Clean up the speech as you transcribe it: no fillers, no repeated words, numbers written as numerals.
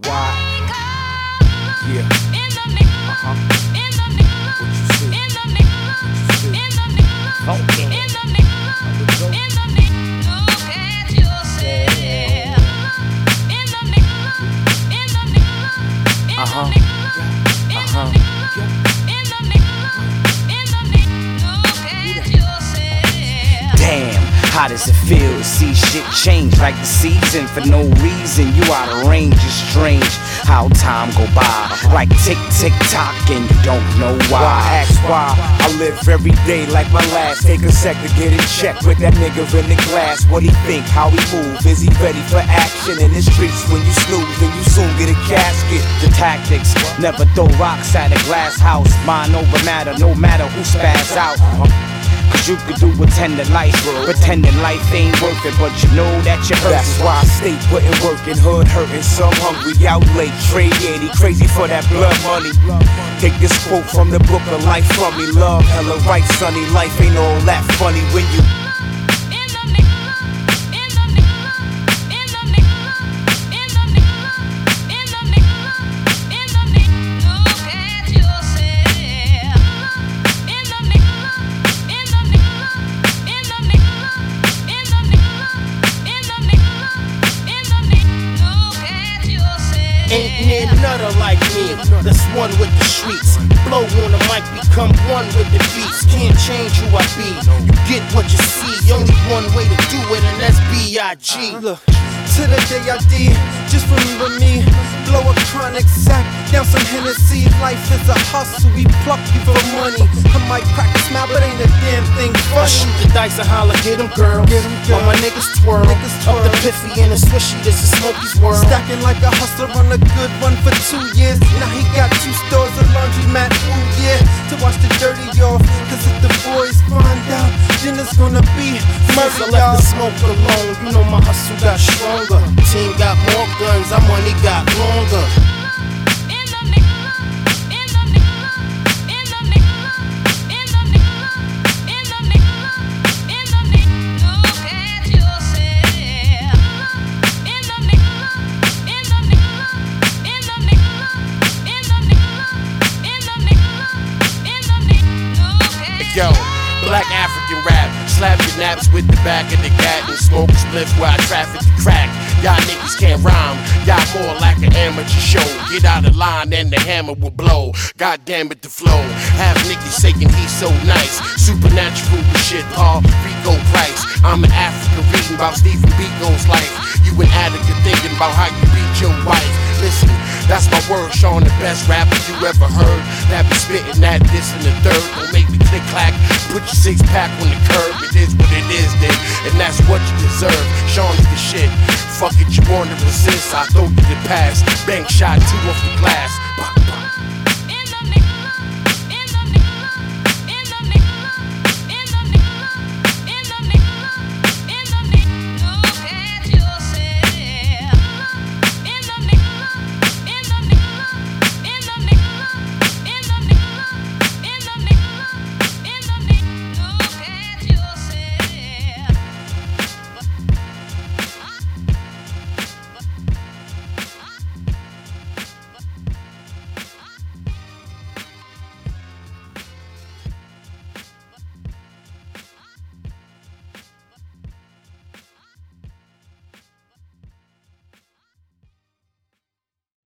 Why? Yeah. Uh-huh. What you see? Okay. Look at yourself. Uh-huh. Damn, how does it feel to see shit change like the season for no reason? You out of range, it's strange how time go by like tick tick tock and you don't know why. I ask why I live every day like my last. Take a sec to get in check with that nigga in the glass. What he think, how he move, is he ready for action? In the streets when you snooze then you soon get a casket. The tactics, never throw rocks at a glass house. Mind over matter, no matter who spaz out. Cause you could do pretending life ain't worth it, but you know that you hurt. That's why I stay putting work in hood hurting. Some hungry out late, trade Eddie, crazy for that blood money. Take this quote from the book of life from me. Love, hella right, sonny. Life ain't all that funny when you Ain't near nutter like me, that's one with the streets. Blow on the mic, become one with the beats. Can't change who I be, you get what you see. Only one way to do it, and that's B.I.G. Look, to the day I did, just remember me. Blow a chronic sack, down some Hennessy. Life is a hustle, we pluck you for money. I might crack a smile, but ain't a damn thing I funny. shoot the dice and holler, get 'em girls. All my niggas twirl, up the piffy and the swishy, this is Smokey's world. Stacking like a hustler on a good run for 2 years. Now he got 2 stores, a laundromat, ooh yeah. To wash the dirty off, cause if the boys find out, then it's gonna be First I murder, left y'all. the smoke alone, you know my hustle got stronger. Team got more guns, our money got longer. Yo, black African rap, slap your naps with the back of the gat and smoke a spliff while I traffic the crack. Y'all niggas can't rhyme, y'all more like an amateur show. Get out of line and the hammer will blow. God damn it, the flow. Half niggas saying he's so nice. Supernatural shit, Paul Rico Price. I'm an African reading about Stephen Biko's life. You an addict thinking about how you beat your wife. Listen, that's my word, Sean, the best rapper you ever heard. That be spitting that, this, and the third. Don't make me click clack. Put your 6-pack on the curb. It is what it is, then, and that's what you deserve. Sean's the shit. Fuck it, you wanna resist? I throw you the pass. Bank shot 2 off the glass.